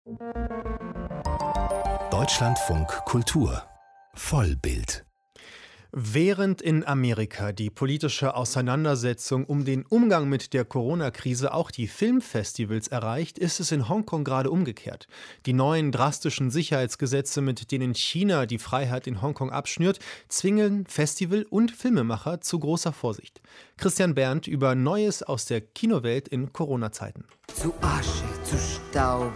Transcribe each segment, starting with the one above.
Deutschlandfunk Kultur Vollbild. Während in Amerika die politische Auseinandersetzung um den Umgang mit der Corona-Krise auch die Filmfestivals erreicht, ist es in Hongkong gerade umgekehrt. Die neuen drastischen Sicherheitsgesetze, mit denen China die Freiheit in Hongkong abschnürt, zwingen Festival- und Filmemacher zu großer Vorsicht. Christian Berndt über Neues aus der Kinowelt in Corona-Zeiten. Zu Asche, zu Staub,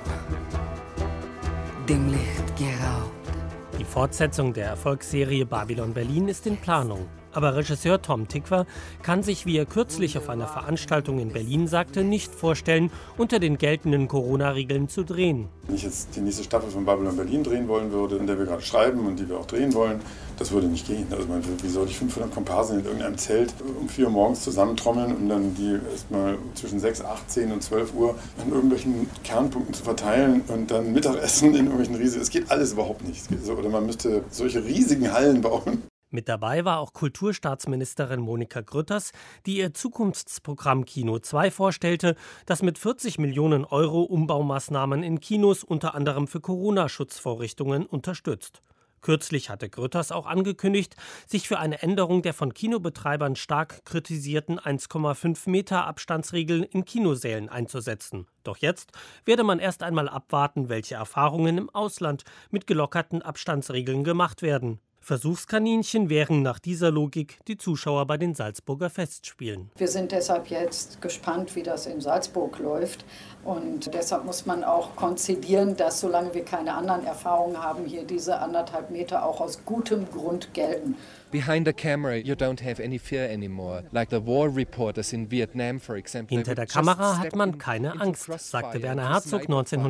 dem Licht geraubt. Die Fortsetzung der Erfolgsserie Babylon Berlin ist in Planung. Aber Regisseur Tom Tykwer kann sich, wie er kürzlich auf einer Veranstaltung in Berlin sagte, nicht vorstellen, unter den geltenden Corona-Regeln zu drehen. Wenn ich jetzt die nächste Staffel von Babylon Berlin drehen wollen würde, in der wir gerade schreiben und die wir auch drehen wollen, das würde nicht gehen. Also wie soll ich 500 Komparsen in irgendeinem Zelt um 4 Uhr morgens zusammentrommeln, um dann die erstmal zwischen 6, 8, 10 und 12 Uhr an irgendwelchen Kernpunkten zu verteilen und dann Mittagessen in irgendwelchen riesigen... Es geht alles überhaupt nicht. Oder man müsste solche riesigen Hallen bauen. Mit dabei war auch Kulturstaatsministerin Monika Grütters, die ihr Zukunftsprogramm Kino 2 vorstellte, das mit 40 Millionen Euro Umbaumaßnahmen in Kinos unter anderem für Corona-Schutzvorrichtungen unterstützt. Kürzlich hatte Grütters auch angekündigt, sich für eine Änderung der von Kinobetreibern stark kritisierten 1,5 Meter Abstandsregeln in Kinosälen einzusetzen. Doch jetzt werde man erst einmal abwarten, welche Erfahrungen im Ausland mit gelockerten Abstandsregeln gemacht werden. Versuchskaninchen wären nach dieser Logik die Zuschauer bei den Salzburger Festspielen. Wir sind deshalb jetzt gespannt, wie das in Salzburg läuft. Und deshalb muss man auch konzidieren, dass solange wir keine anderen Erfahrungen haben, hier diese 1,5 Meter auch aus gutem Grund gelten. Behind the camera, you don't have any fear anymore. Like the war reporters in Vietnam, for example. Hinter der Kamera hat man keine Angst, sagte Werner Herzog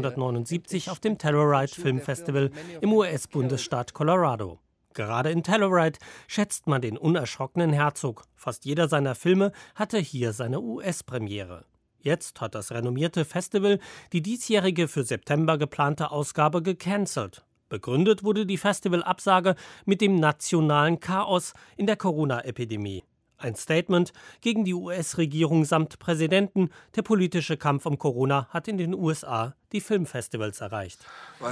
1979 auf dem Telluride Filmfestival im US-Bundesstaat Colorado. Gerade in Telluride schätzt man den unerschrockenen Herzog. Fast jeder seiner Filme hatte hier seine US-Premiere. Jetzt hat das renommierte Festival die diesjährige für September geplante Ausgabe gecancelt. Begründet wurde die Festivalabsage mit dem nationalen Chaos in der Corona-Epidemie. Ein Statement gegen die US-Regierung samt Präsidenten. Der politische Kampf um Corona hat in den USA die Filmfestivals erreicht.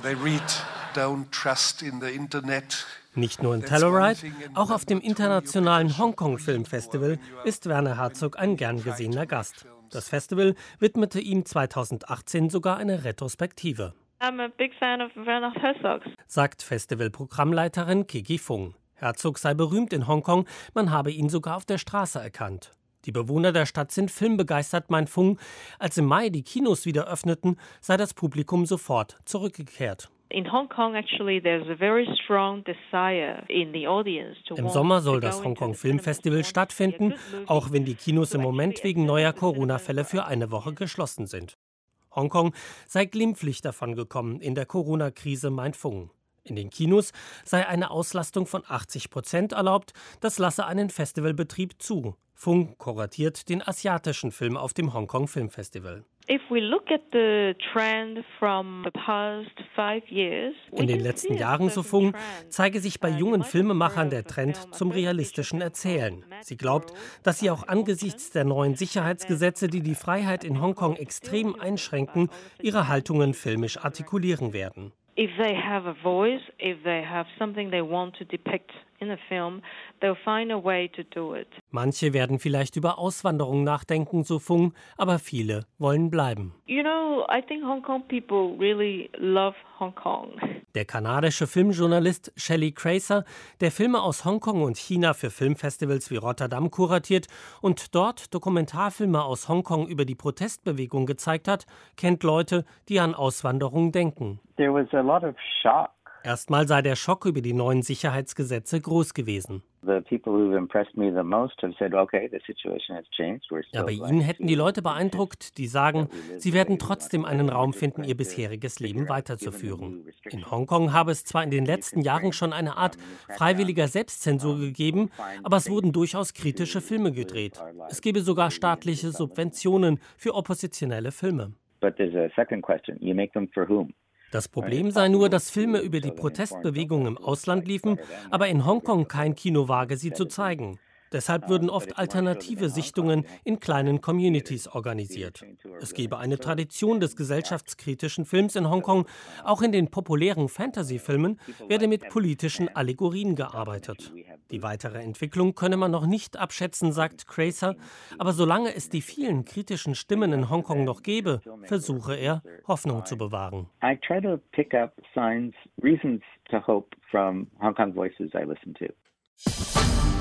Nicht nur in Telluride, auch auf dem internationalen Hongkong Filmfestival ist Werner Herzog ein gern gesehener Gast. Das Festival widmete ihm 2018 sogar eine Retrospektive. I'm a big fan of Werner Herzog, sagt Festivalprogrammleiterin Kiki Fung. Herzog sei berühmt in Hongkong, man habe ihn sogar auf der Straße erkannt. Die Bewohner der Stadt sind filmbegeistert, meint Fung. Als im Mai die Kinos wieder öffneten, sei das Publikum sofort zurückgekehrt. In Hong Kong, actually, there's a very strong desire in the audience to Im Sommer soll das Hongkong Filmfestival stattfinden, auch wenn die Kinos im Moment wegen neuer Corona-Fälle für eine Woche geschlossen sind. Hongkong sei glimpflich davon gekommen in der Corona-Krise, meint Fung. In den Kinos sei eine Auslastung von 80% erlaubt, das lasse einen Festivalbetrieb zu. Fung kuratiert den asiatischen Film auf dem Hongkong Filmfestival. In den letzten Jahren, so Fung, zeige sich bei jungen Filmemachern der Trend zum realistischen Erzählen. Sie glaubt, dass sie auch angesichts der neuen Sicherheitsgesetze, die die Freiheit in Hongkong extrem einschränken, ihre Haltungen filmisch artikulieren werden. If they have a voice, if they have something they want to depict in a film, they'll find a way to do it. Manche werden vielleicht über Auswanderung nachdenken, so Fung, aber viele wollen bleiben. You know, I think Hong Kong people really love Hong Kong. Der kanadische Filmjournalist Shelley Cracer, der Filme aus Hongkong und China für Filmfestivals wie Rotterdam kuratiert und dort Dokumentarfilme aus Hongkong über die Protestbewegung gezeigt hat, kennt Leute, die an Auswanderung denken. There was a lot of shock. Erstmal sei der Schock über die neuen Sicherheitsgesetze groß gewesen. The people who've impressed me the most have said, okay, the situation has changed. Ja, bei ihnen hätten die Leute beeindruckt, die sagen, sie werden trotzdem einen Raum finden, ihr bisheriges Leben weiterzuführen. In Hongkong habe es zwar in den letzten Jahren schon eine Art freiwilliger Selbstzensur gegeben, aber es wurden durchaus kritische Filme gedreht. Es gebe sogar staatliche Subventionen für oppositionelle Filme. But there's a second question. You make them for whom? Das Problem sei nur, dass Filme über die Protestbewegung im Ausland liefen, aber in Hongkong kein Kino wage, sie zu zeigen. Deshalb würden oft alternative Sichtungen in kleinen Communities organisiert. Es gebe eine Tradition des gesellschaftskritischen Films in Hongkong. Auch in den populären Fantasy-Filmen werde mit politischen Allegorien gearbeitet. Die weitere Entwicklung könne man noch nicht abschätzen, sagt Cracer. Aber solange es die vielen kritischen Stimmen in Hongkong noch gäbe, versuche er, Hoffnung zu bewahren. I try to pick up signs, reasons to hope from Hong Kong voices I listen to.